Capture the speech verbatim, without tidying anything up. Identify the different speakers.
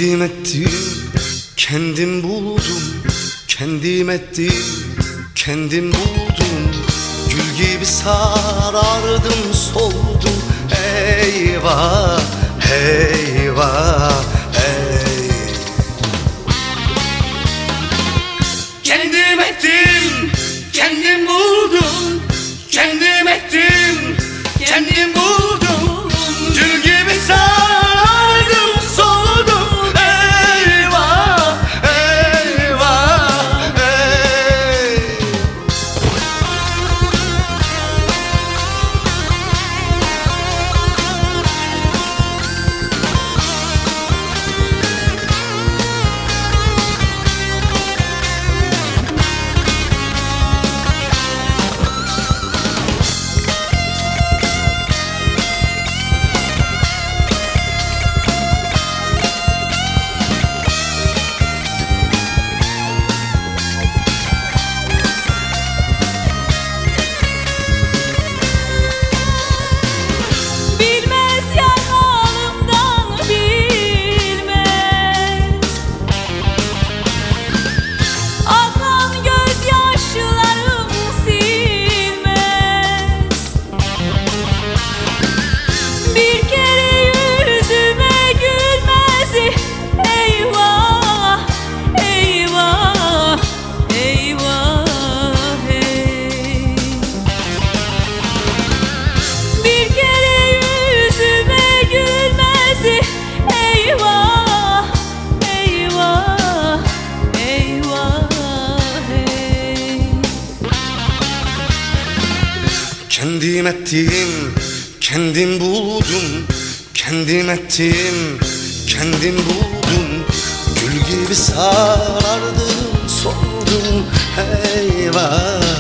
Speaker 1: Kendim ettim, kendim buldum. Kendim ettim, kendim buldum. Gül gibi sarardım, soldum. Eyvah, eyvah, ey.
Speaker 2: Kendim ettim, kendim buldum. Kendim ettim, kendim buldum. Gül gibi sarardım, soldum. Eyvah, eyvah, ey.
Speaker 1: Kendim ettim, kendim buldum. Kendim ettim, kendim buldum. Gül gibi sarardım, soldum. Eyvah,